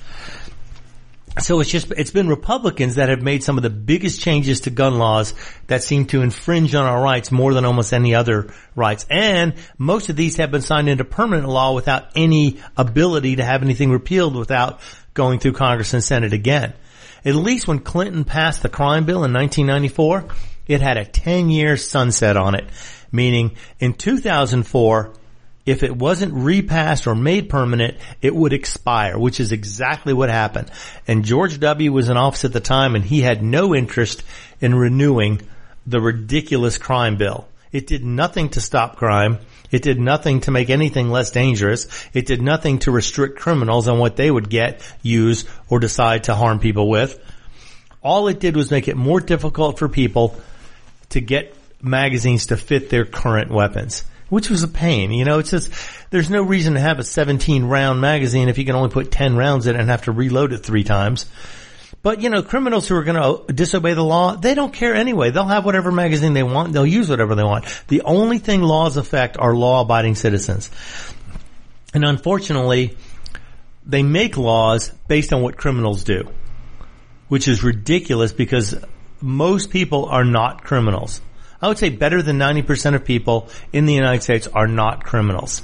So it's been Republicans that have made some of the biggest changes to gun laws that seem to infringe on our rights more than almost any other rights. And most of these have been signed into permanent law without any ability to have anything repealed without going through Congress and Senate again. At least when Clinton passed the crime bill in 1994, it had a 10-year sunset on it, meaning in 2004, if it wasn't repassed or made permanent, it would expire, which is exactly what happened. And George W. was in office at the time, and he had no interest in renewing the ridiculous crime bill. It did nothing to stop crime. It did nothing to make anything less dangerous. It did nothing to restrict criminals on what they would get, use, or decide to harm people with. All it did was make it more difficult for people to get magazines to fit their current weapons, which was a pain. It's just, there's no reason to have a 17-round magazine if you can only put 10 rounds in it and have to reload it 3 times. But, criminals who are going to disobey the law, they don't care anyway. They'll have whatever magazine they want. They'll use whatever they want. The only thing laws affect are law-abiding citizens. And unfortunately, they make laws based on what criminals do, which is ridiculous because most people are not criminals. I would say better than 90% of people in the United States are not criminals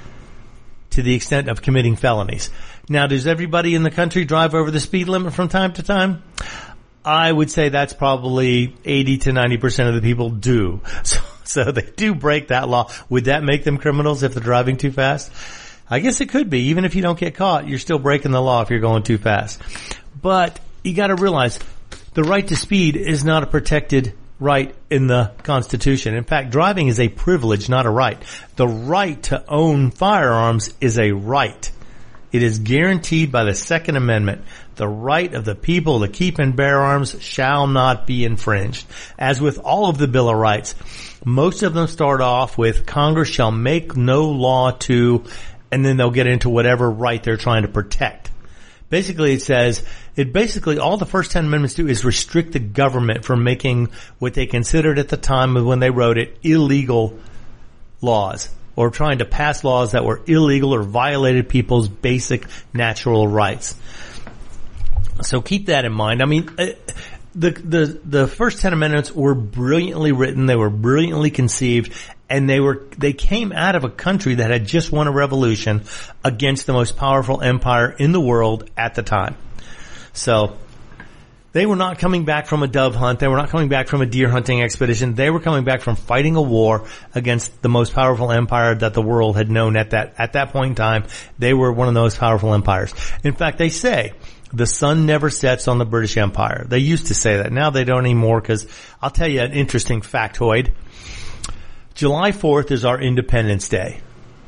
to the extent of committing felonies. Now, does everybody in the country drive over the speed limit from time to time? I would say that's probably 80 to 90% of the people do. So they do break that law. Would that make them criminals if they're driving too fast? I guess it could be. Even if you don't get caught, you're still breaking the law if you're going too fast. But you got to realize the right to speed is not a protected right in the Constitution. In fact, driving is a privilege, not a right. The right to own firearms is a right. It is guaranteed by the Second Amendment. The right of the people to keep and bear arms shall not be infringed. As with all of the Bill of Rights, most of them start off with Congress shall make no law to, and then they'll get into whatever right they're trying to protect. Basically, it says, all the first 10 amendments do is restrict the government from making what they considered at the time of when they wrote it illegal laws, or trying to pass laws that were illegal or violated people's basic natural rights. So keep that in mind. I mean, the first 10 amendments were brilliantly written, they were brilliantly conceived, and they came out of a country that had just won a revolution against the most powerful empire in the world at the time. So they were not coming back from a dove hunt. They were not coming back from a deer hunting expedition. They were coming back from fighting a war against the most powerful empire that the world had known at that point in time. They were one of the most powerful empires. In fact, they say the sun never sets on the British Empire. They used to say that. Now they don't anymore, because I'll tell you an interesting factoid. July 4th is our Independence Day.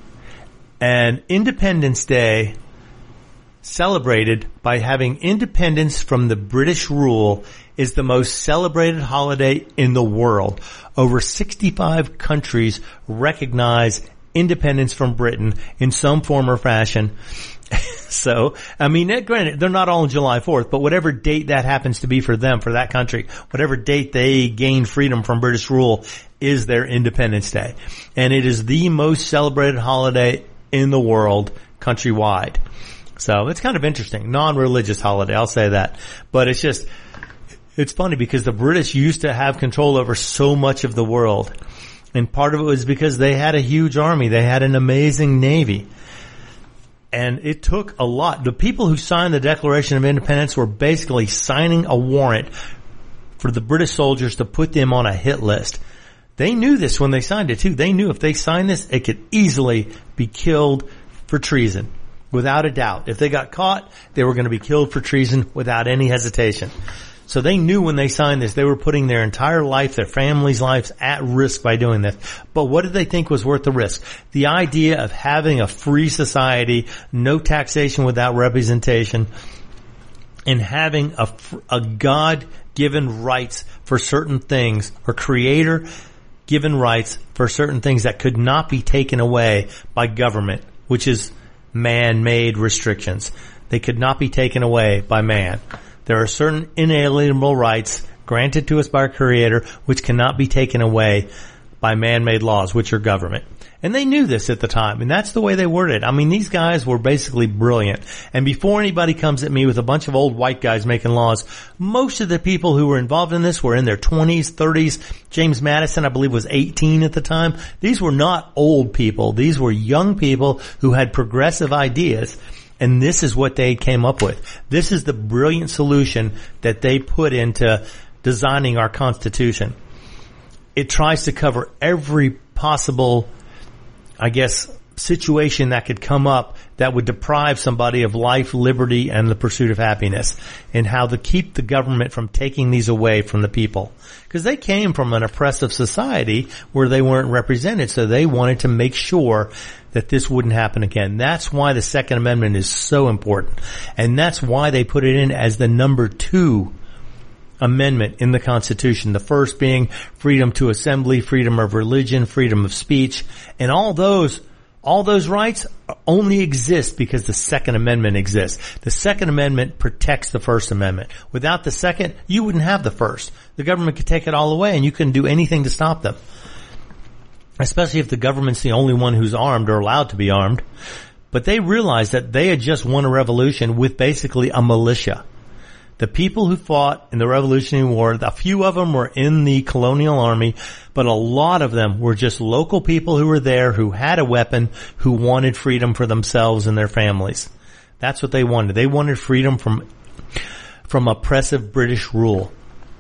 And Independence Day celebrated by having independence from the British rule is the most celebrated holiday in the world. Over 65 countries recognize independence from Britain in some form or fashion. So, I mean, granted, they're not all on July 4th, but whatever date that happens to be for them, for that country, whatever date they gained freedom from British rule is their Independence Day. And it is the most celebrated holiday in the world countrywide. So it's kind of interesting. Non-religious holiday, I'll say that. But it's funny because the British used to have control over so much of the world. And part of it was because they had a huge army. They had an amazing navy. And it took a lot. The people who signed the Declaration of Independence were basically signing a warrant for the British soldiers to put them on a hit list. They knew this when they signed it too. They knew if they signed this, it could easily be killed for treason. Without a doubt. If they got caught, they were going to be killed for treason without any hesitation. So they knew when they signed this, they were putting their entire life, their family's lives at risk by doing this. But what did they think was worth the risk? The idea of having a free society, no taxation without representation, and having a God-given rights for certain things, or creator-given rights for certain things that could not be taken away by government, which is man-made restrictions. They could not be taken away by man. There are certain inalienable rights granted to us by our Creator which cannot be taken away by man-made laws, which are government. And they knew this at the time, and that's the way they worded it. I mean, these guys were basically brilliant. And before anybody comes at me with a bunch of old white guys making laws, most of the people who were involved in this were in their 20s, 30s. James Madison, I believe, was 18 at the time. These were not old people. These were young people who had progressive ideas. And this is what they came up with. This is the brilliant solution that they put into designing our Constitution. It tries to cover every possible, I guess, situation that could come up that would deprive somebody of life, liberty, and the pursuit of happiness, and how to keep the government from taking these away from the people. Because they came from an oppressive society where they weren't represented, so they wanted to make sure that this wouldn't happen again. That's why the Second Amendment is so important. And that's why they put it in as the number 2 amendment in the Constitution. The first being freedom to assembly, freedom of religion, freedom of speech. And all those rights only exist because the Second Amendment exists. The Second Amendment protects the First Amendment. Without the Second, you wouldn't have the First. The government could take it all away and you couldn't do anything to stop them. Especially if the government's the only one who's armed or allowed to be armed. But they realized that they had just won a revolution with basically a militia. The people who fought in the Revolutionary War, a few of them were in the colonial army, but a lot of them were just local people who were there, who had a weapon, who wanted freedom for themselves and their families. That's what they wanted. They wanted freedom from oppressive British rule.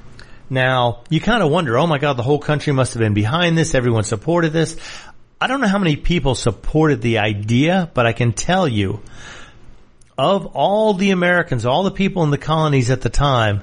Now, you kind of wonder, oh my God, the whole country must have been behind this. Everyone supported this. I don't know how many people supported the idea, but I can tell you, of all the Americans, all the people in the colonies at the time,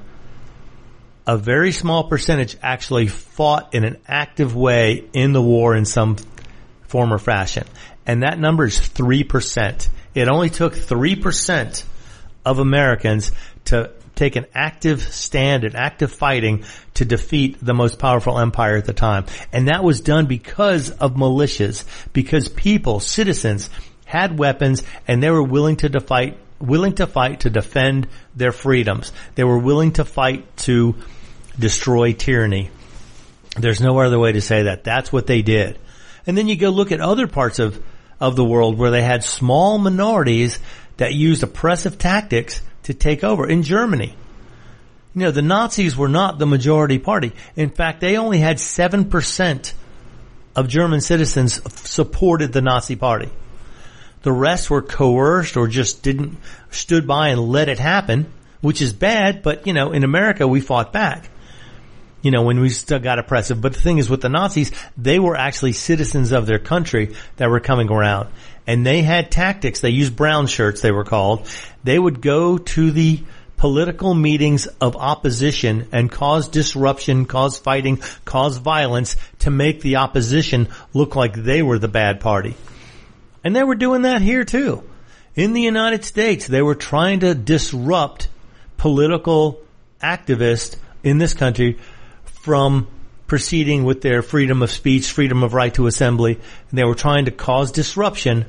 a very small percentage actually fought in an active way in the war in some form or fashion. And that number is 3%. It only took 3% of Americans to take an active stand and active fighting to defeat the most powerful empire at the time. And that was done because of militias, because people, citizens, had weapons and they were willing to willing to fight to defend their freedoms. They were willing to fight to destroy tyranny. There's no other way to say that. That's what they did. And then you go look at other parts of the world where they had small minorities that used oppressive tactics to take over. In Germany, you know, the Nazis were not the majority party. In fact, they only had 7% of German citizens supported the Nazi party. The rest were coerced or just stood by and let it happen, which is bad. But, you know, in America, we fought back, you know, when we still got oppressive. But the thing is with the Nazis, they were actually citizens of their country that were coming around. And they had tactics. They used brown shirts, they were called. They would go to the political meetings of opposition and cause disruption, cause fighting, cause violence to make the opposition look like they were the bad party. And they were doing that here too. In the United States, they were trying to disrupt political activists in this country from proceeding with their freedom of speech, freedom of right to assembly. And they were trying to cause disruption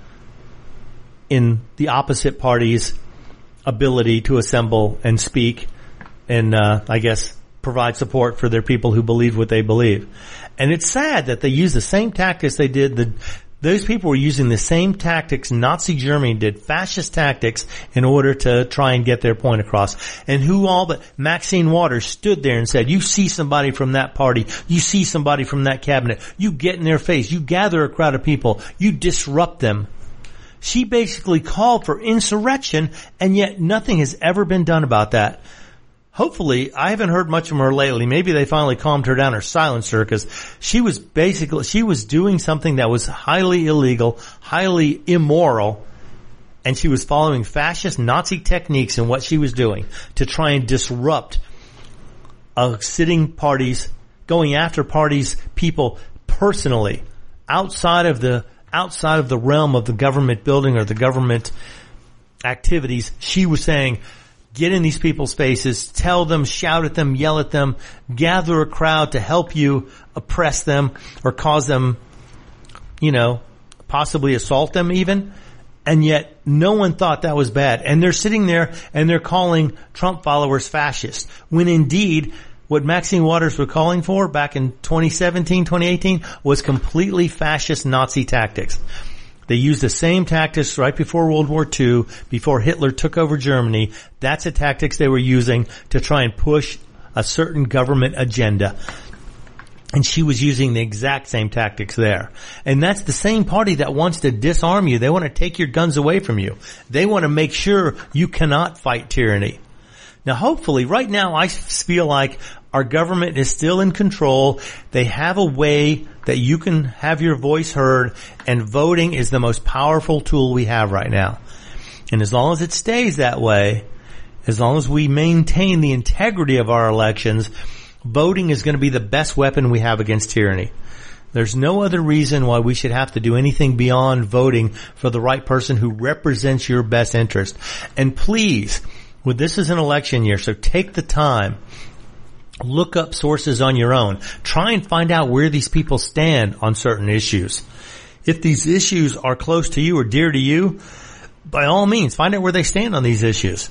in the opposite party's ability to assemble and speak and, I guess, provide support for their people who believe what they believe. And it's sad that they use the same tactics they did. Those people were using the same tactics Nazi Germany did, fascist tactics, in order to try and get their point across. And who all but Maxine Waters stood there and said, you see somebody from that party, you see somebody from that cabinet, you get in their face, you gather a crowd of people, you disrupt them. She basically called for insurrection, and yet nothing has ever been done about that. Hopefully, I haven't heard much from her lately. Maybe they finally calmed her down or silenced her, because she was doing something that was highly illegal, highly immoral, and she was following fascist Nazi techniques in what she was doing to try and disrupt sitting parties, going after parties, people personally, outside of the realm of the government building or the government activities. She was saying, get in these people's faces, tell them, shout at them, yell at them, gather a crowd to help you oppress them or cause them, you know, possibly assault them even. And yet no one thought that was bad. And they're sitting there and they're calling Trump followers fascist, when indeed what Maxine Waters were calling for back in 2017, 2018 was completely fascist Nazi tactics. They used the same tactics right before World War II, before Hitler took over Germany. That's the tactics they were using to try and push a certain government agenda. And she was using the exact same tactics there. And that's the same party that wants to disarm you. They want to take your guns away from you. They want to make sure you cannot fight tyranny. Now, hopefully, right now, I feel like our government is still in control. They have a way that you can have your voice heard, and voting is the most powerful tool we have right now. And as long as it stays that way, as long as we maintain the integrity of our elections, voting is going to be the best weapon we have against tyranny. There's no other reason why we should have to do anything beyond voting for the right person who represents your best interest. And please, this is an election year, so take the time. Look up sources on your own. Try and find out where these people stand on certain issues. If these issues are close to you or dear to you, by all means, find out where they stand on these issues.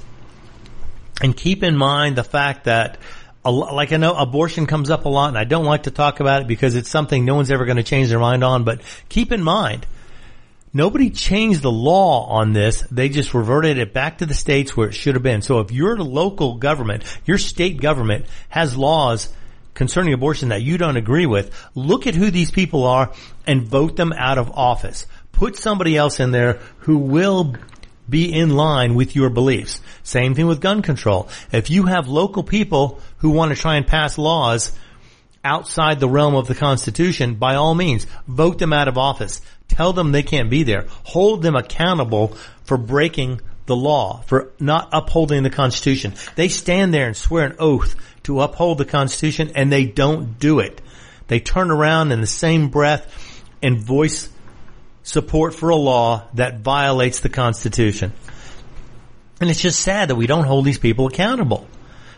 And keep in mind the fact that, like I know abortion comes up a lot, and I don't like to talk about it because it's something no one's ever going to change their mind on, but keep in mind, nobody changed the law on this. They just reverted it back to the states where it should have been. So if your local government, your state government has laws concerning abortion that you don't agree with, look at who these people are and vote them out of office. Put somebody else in there who will be in line with your beliefs. Same thing with gun control. If you have local people who want to try and pass laws outside the realm of the Constitution, by all means, vote them out of office. Tell them they can't be there. Hold them accountable for breaking the law, for not upholding the Constitution. They stand there and swear an oath to uphold the Constitution, and they don't do it. They turn around in the same breath and voice support for a law that violates the Constitution. And it's just sad that we don't hold these people accountable.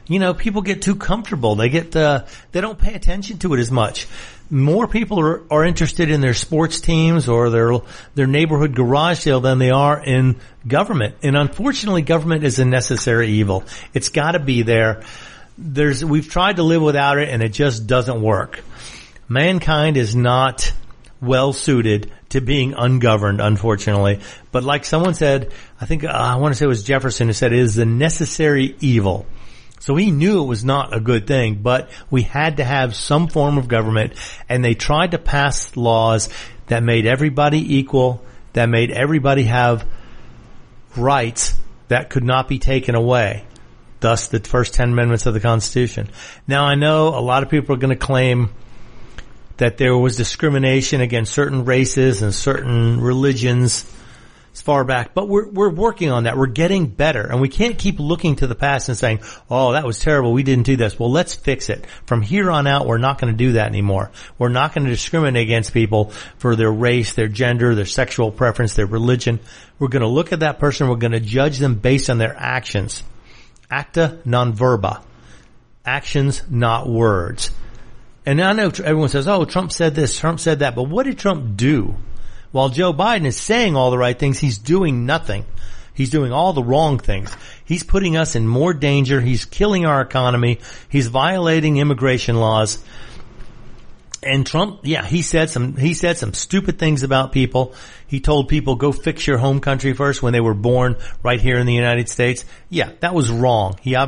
people get too comfortable. They don't pay attention to it as much. More people are interested in their sports teams or their neighborhood garage sale than they are in government. And unfortunately, government is a necessary evil. It's got to be there. We've tried to live without it, and it just doesn't work. Mankind is not well suited to being ungoverned, unfortunately. But like someone said, I want to say it was Jefferson who said, it is the necessary evil. So he knew it was not a good thing, but we had to have some form of government, and they tried to pass laws that made everybody equal, that made everybody have rights that could not be taken away. Thus, the first 10 amendments of the Constitution. Now, I know a lot of people are going to claim that there was discrimination against certain races and certain religions as far back, but we're working on that. We're getting better, and we can't keep looking to the past and saying, oh, that was terrible, we didn't do this. Well, let's fix it. From here on out, we're not going to do that anymore. We're not going to discriminate against people for their race, their gender, their sexual preference, their religion. We're going to look at that person, we're going to judge them based on their actions. Acta non verba. Actions, not words. And I know everyone says, oh, Trump said this, Trump said that, but what did Trump do? While Joe Biden is saying all the right things, he's doing nothing. He's doing all the wrong things. He's putting us in more danger. He's killing our economy. He's violating immigration laws. And Trump, he said some stupid things about people. He told people, go fix your home country first when they were born right here in the United States. Yeah, that was wrong. He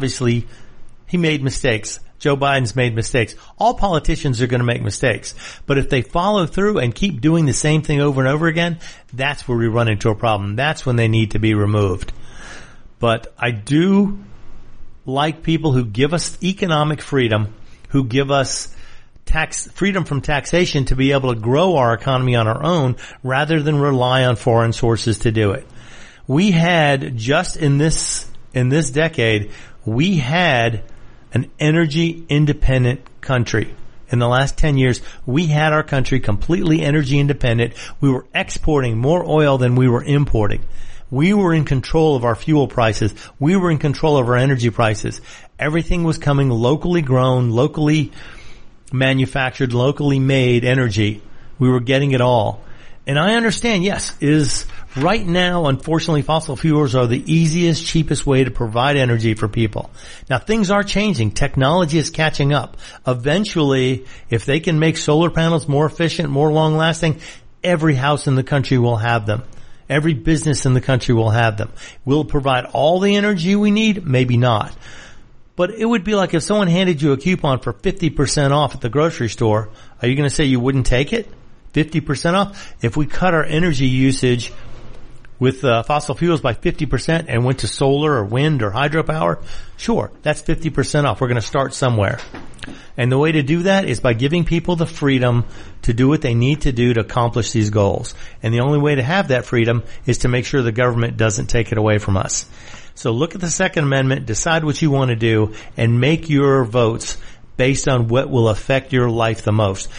made mistakes. Joe Biden's made mistakes. All politicians are going to make mistakes. But if they follow through and keep doing the same thing over and over again, that's where we run into a problem. That's when they need to be removed. But I do like people who give us economic freedom, who give us freedom from taxation to be able to grow our economy on our own rather than rely on foreign sources to do it. We had, just in this decade, we had an energy independent country. In the last 10 years, we had our country completely energy independent. We were exporting more oil than we were importing. We were in control of our fuel prices. We were in control of our energy prices. Everything was coming locally grown, locally manufactured, locally made energy. We were getting it all. And I understand, yes, right now, unfortunately, fossil fuels are the easiest, cheapest way to provide energy for people. Now, things are changing. Technology is catching up. Eventually, if they can make solar panels more efficient, more long-lasting, every house in the country will have them. Every business in the country will have them. Will it provide all the energy we need? Maybe not. But it would be like if someone handed you a coupon for 50% off at the grocery store. Are you going to say you wouldn't take it? 50% off? If we cut our energy usage with fossil fuels by 50% and went to solar or wind or hydropower, sure, that's 50% off. We're going to start somewhere. And the way to do that is by giving people the freedom to do what they need to do to accomplish these goals. And the only way to have that freedom is to make sure the government doesn't take it away from us. So look at the Second Amendment, decide what you want to do, and make your votes based on what will affect your life the most.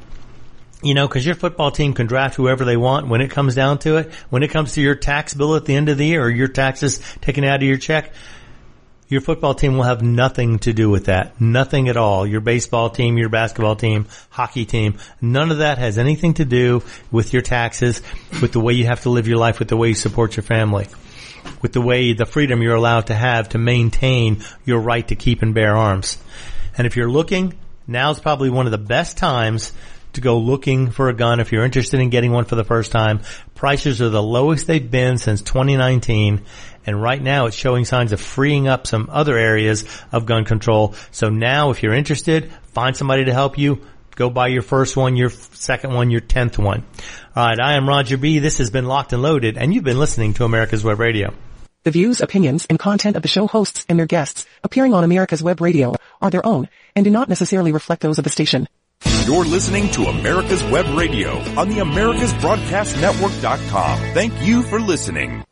Because your football team can draft whoever they want. When it comes down to it, when it comes to your tax bill at the end of the year or your taxes taken out of your check, your football team will have nothing to do with that. Nothing at all. Your baseball team, your basketball team, hockey team, none of that has anything to do with your taxes, with the way you have to live your life, with the way you support your family, with the freedom you're allowed to have to maintain your right to keep and bear arms. And if you're looking, now's probably one of the best times to go looking for a gun if you're interested in getting one for the first time. Prices are the lowest they've been since 2019, and right now it's showing signs of freeing up some other areas of gun control. So now if you're interested, find somebody to help you. Go buy your first one, your second one, your 10th one. All right, I am Roger B. This has been Locked and Loaded, and you've been listening to America's Web Radio. The views, opinions, and content of the show hosts and their guests appearing on America's Web Radio are their own and do not necessarily reflect those of the station. You're listening to America's Web Radio on the AmericasBroadcastNetwork.com. Thank you for listening.